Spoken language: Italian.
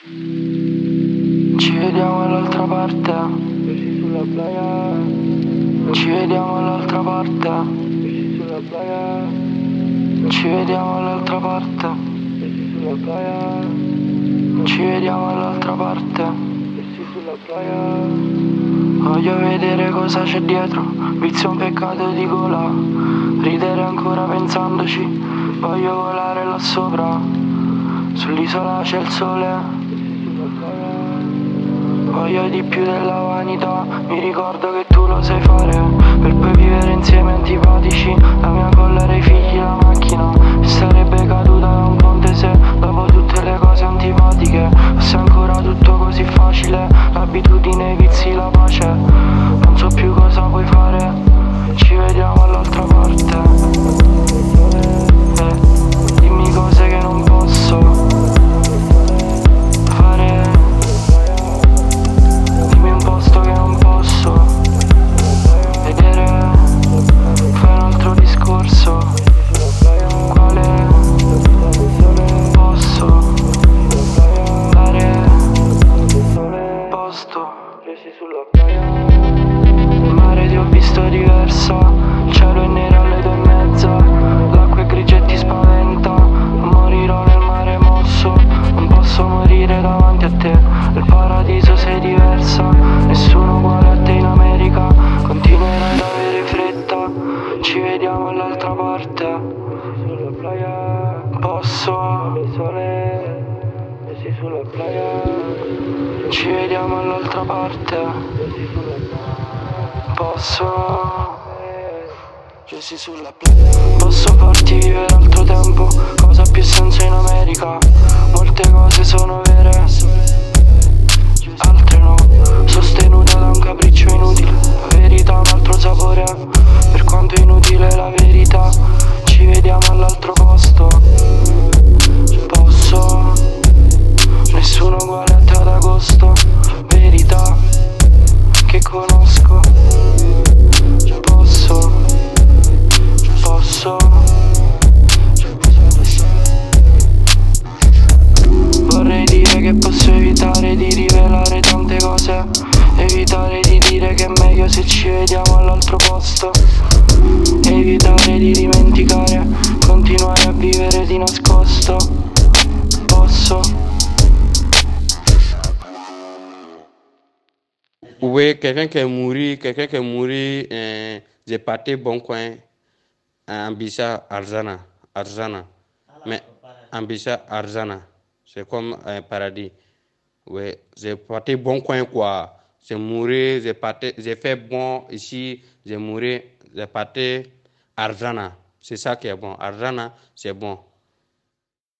Ci vediamo all'altra parte. Sulla playa. Ci vediamo all'altra parte. Sulla playa. Ci vediamo all'altra parte. Sulla playa. Ci vediamo all'altra parte. Sulla playa. Voglio vedere cosa c'è dietro. Vizio è un peccato di gola. Ridere ancora pensandoci. Voglio volare là sopra. Sull'isola c'è il sole. Voglio di più della vanità. Mi ricordo che tu lo sai fare. Per poi vivere insieme antipatici. La mia collera, i figli, la macchina. E sarebbe caduta da un ponte se dopo tutte le cose antipatiche fosse ancora tutto così facile. L'abitudine, i vizi, la pace. Non so più cosa puoi fare. Ci vediamo all'altra parte. Dimmi cose che non posso fare. Dimmi un posto che non posso vedere. Fai un altro discorso. Quale posso dare? Posto il mare ti ho visto diversa. Il cielo è nero alle 2:30. L'acqua è grigia e ti spaventa. Morirò nel mare mosso. Non posso morire davanti a te. Nel paradiso sei diversa. Nessuno uguale a te in America. Continuerai ad avere fretta. Ci vediamo all'altra parte. Posso. Ci vediamo all'altra parte. Posso. Posso farti vivere altro tempo. Cosa ha più senso in America? Molte cose sono vere, altre no. Sostenuta da un capriccio inutile. La verità ha un altro sapore. Per quanto inutile la verità. Ci vediamo all'altro posto. Posso. Nessuno uguale a te ad agosto. Verità che conosco. Posso. Vorrei dire che posso evitare di rivelare tante cose. Evitare di dire che è meglio se ci vediamo all'altro posto. Evitare di dimenticare. Continuare a vivere di nascosto. Posso. Oui, quelqu'un qui est mouru, j'ai parti bon coin, Ambissa Arzana, mais Ambissa Arzana, c'est comme un paradis. Oui, j'ai parti bon coin quoi, j'ai mouru, j'ai fait bon ici, j'ai mouru, j'ai parti Arzana, c'est ça qui est bon, Arzana, c'est bon.